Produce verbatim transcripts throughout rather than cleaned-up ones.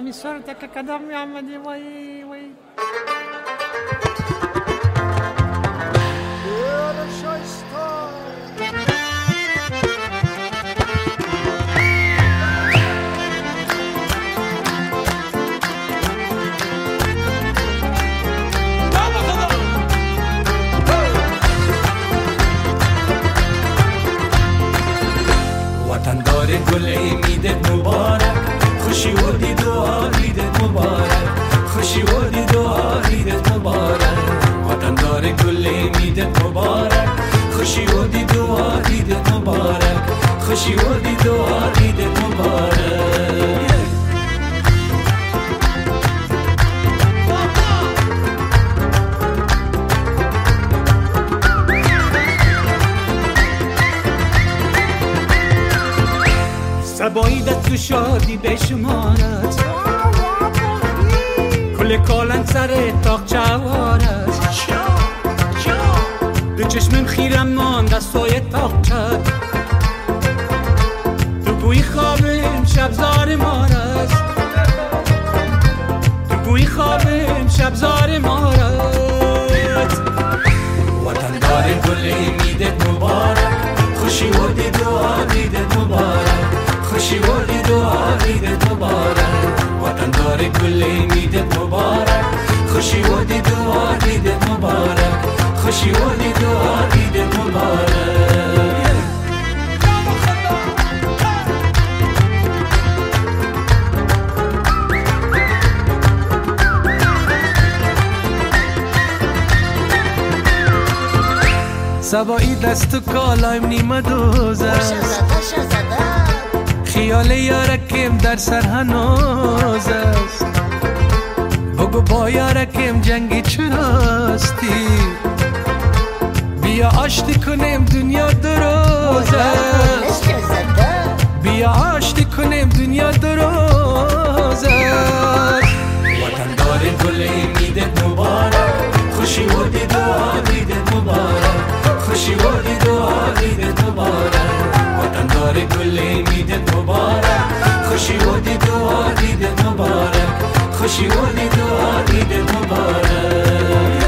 می صورت که کدام می آمدی وای وای گل امیدت مبارک خوشی و دید و آلیدت مبارک خوشی و دید و آلیدت مبارک وطن دار گل امیدت مبارک خوشی و دید و آلیدت مبارک خوشی و دید و آلیدت مبارک سباییدت تو شادی به شمارت کل کالن سر تاق چوارت دو چشمم خیرم ماند از توی تاق چد تو گوی خوابم شبزار مارست تو گوی خوابم شبزار مارست وطن دار گل امیدت مبارک خوشی و دید و آلیدت مبارک خوشی و دید و آلیدت مبارک وطن دار گل امیدت مبارک خوشی و دید و آلیدت مبارک خوشی و دید و آلیدت مبارک سبایی دست و کالایم نیمه دوز است خیال یارکم در سر هنوز است بگو با یارکم جنگی چراستی بیا آشتی کنیم دنیا دروز است بیا آشتی کنیم دنیا دروز است وطن دار گل امیدت مبارک خوشی و دید و آلیدت مبارک خوشی و دید و آلیدت مبارک وطن دار گل امیدت مبارک خوشی و دید و آلیدت مبارک خوشی و دید و آلیدت مبارک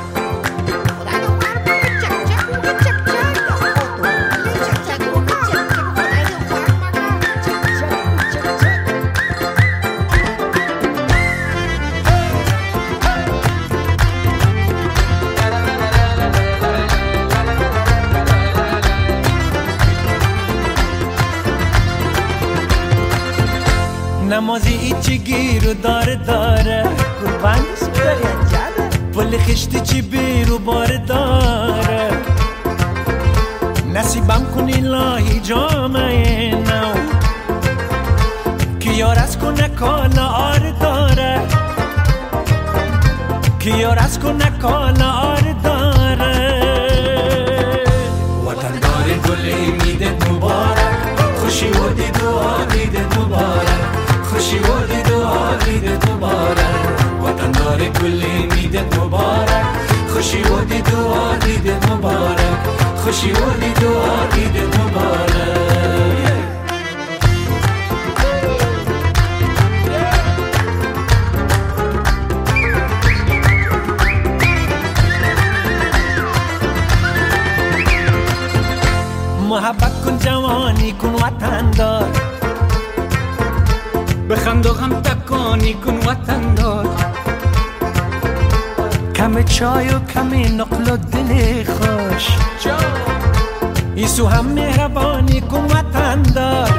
نمازی ایچی گیر و داره داره قربان سپری انجاده پل خشتی چی بیر و بار داره نصیبم کنی لاهی جامعه نو که یار از کنه کالا آر داره که یار از کنه کالا آر داره وطن دار گل امیدت مبارک خوشی و دید و آلیدت مبارک خوشی و دید و آلیدت مبارک وطن دار گل امیدت مبارک خوشی و دید و آلیدت مبارک خوشی و دید و آلیدت مبارک محبت کن جوانی کن وطن دار بخند و غم تکانی کن وطن دار کم چای و کم نقل و دل خوش ایسو هم مهربانی کن وطن دار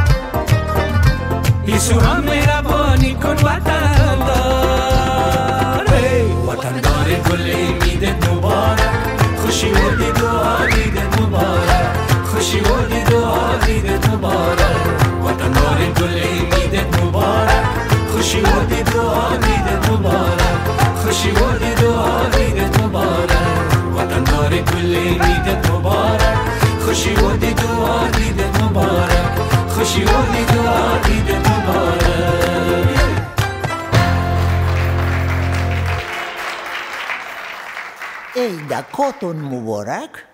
ایسو هم مهربانی کن وطن دار وطن دار گل امیدت مبارک خوشی و دید و آلیدت مبارک خوشی و دید و آلیدت مبارک وطن دار گل امیدت مبارک خوشی و دید و آلیدت مبارک خوشی و دید و آلیدت مبارک وطن دار گل امیدت مبارک خوشی و دید و آلیدت مبارک خوشی و دید و آلیدت مبارک ای دکاتون مبارک